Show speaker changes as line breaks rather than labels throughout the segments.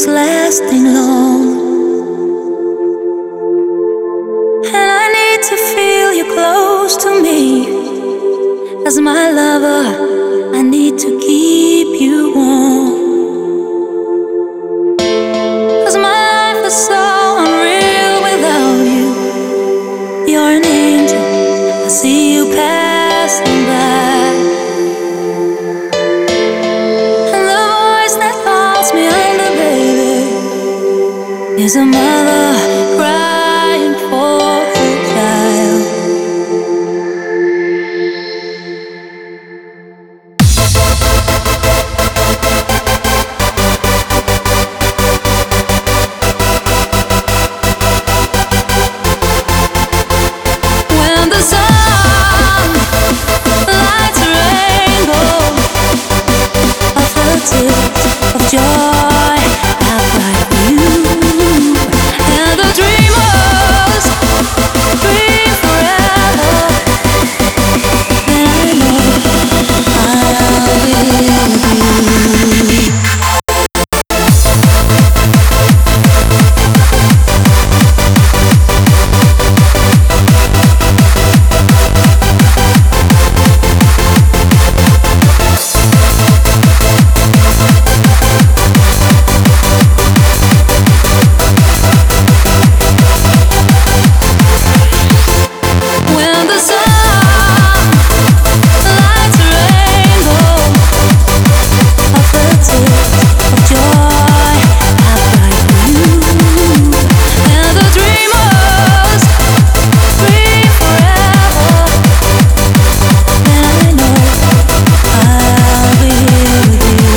is lasting long. And I need to feel you close to me. As my lover, I need to keep you warm. 'Cause my life is so unreal without you. You're an angel, I see you passing by. And the voice that calls me under, baby, is a mother crying for her child. When the sun lights a rainbow of the tears of joy, I cry for you. And the dreamers dream forever. And I know I'll be with you. When the sun lights a rainbow of the tears of joy, I cry for you. And the dreamers dream forever. And I know I'll be here with you.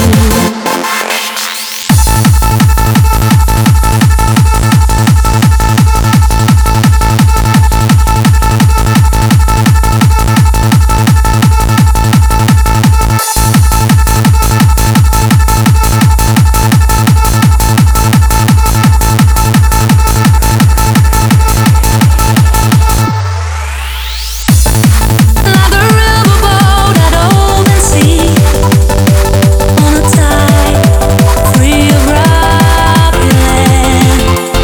Like a riverboat at open sea, on a tide free of rocky land.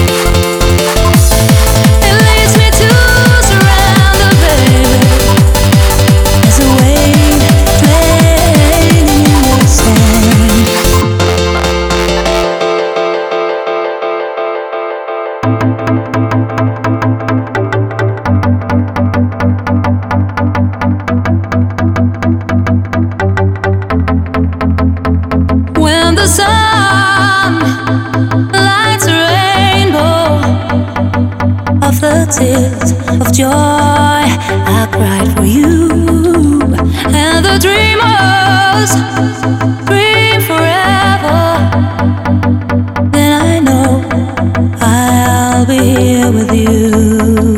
It leads me to surrender, baby, as a wave playing in the sand. When the sun lights a rainbow of the tears of joy, I cried for you. And the dreamers dream forever. Then I know I'll be here with you.